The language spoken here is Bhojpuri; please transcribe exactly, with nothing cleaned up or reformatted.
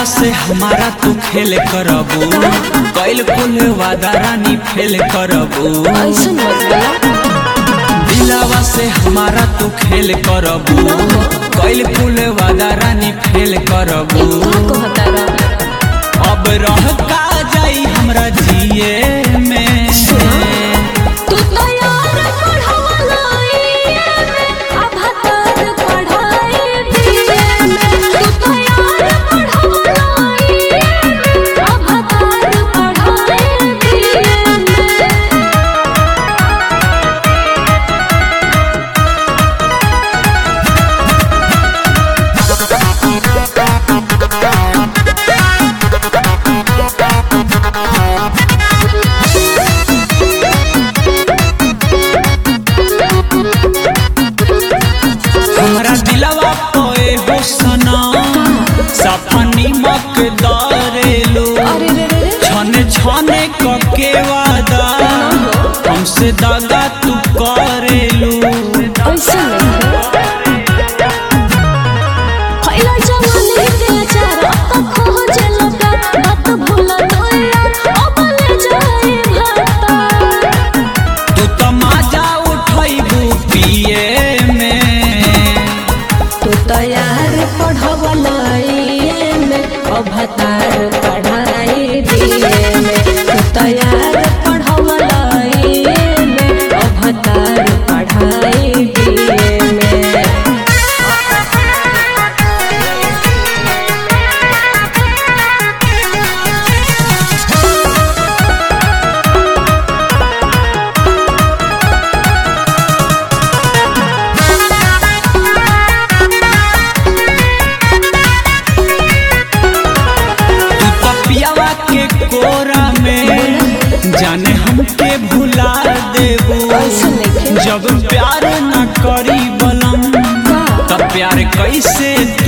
से हमारा तू खेल करबू, कैल कुल वादा रानी फेल करबू। दिलावा से हमारा तू खेल करबू, कैल कुल वादा रानी फेल करबू। अब रह का जाई हमरा जिए में। हमरा दिलवा पोए हो सना सपनी मक दारेलो, छने छने कके वादा हमसे दादा तू करेलू। तू तो मजा उठैबू पिए तैयार पढ़वलाई में अवतार पढ़ाई दिए में। तो तैयार पढ़वलाई में अवतार पढ़ाई दिए में। कोरा में जाने हमके भुला देबू, जब प्यार न करी बलम तब प्यार कैसे